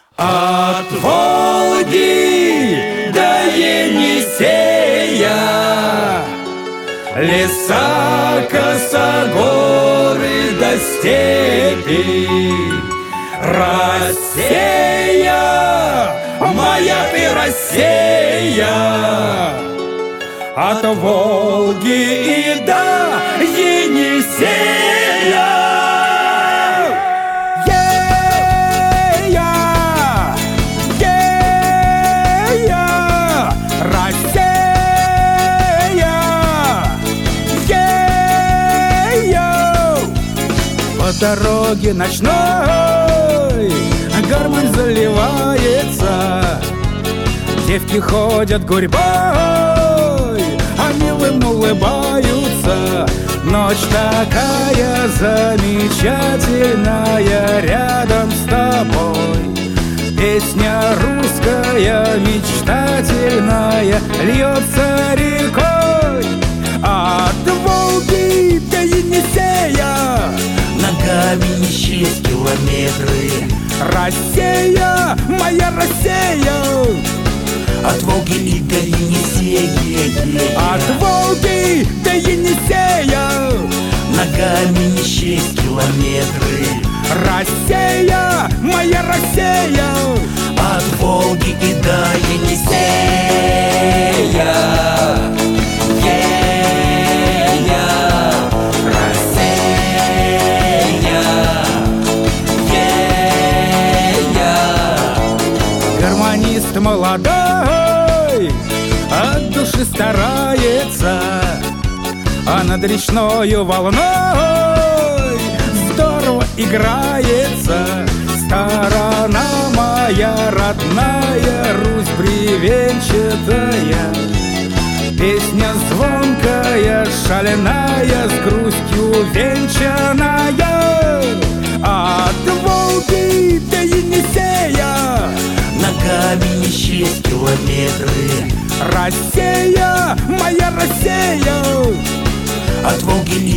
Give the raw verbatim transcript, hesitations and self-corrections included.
От Волги до Енисея, леса, косогоры до степи. Россия, моя ты Россия, от Волги и до Енисея. По дороге ночной гармонь заливается, девки ходят гурьбой, а милым улыбаются. Ночь такая замечательная рядом с тобой. Песня русская мечтательная льется рекой. От Волги до Енисея ногами не счесть километры. Россия, моя Россия, от Волги и до Енисея. От Волги до Енисея ногами не счесть километры. Россия, моя Россия, от Волги и до Енисея. Гармонист молодой от души старается, а над речною волной здорово играется. Сторона моя родная, Русь бревенчатая, песня звонкая, шаленая, с грустью венчаная. От Волги до Енисея ногами не счесть километры. Россия, моя Россия, от Волги и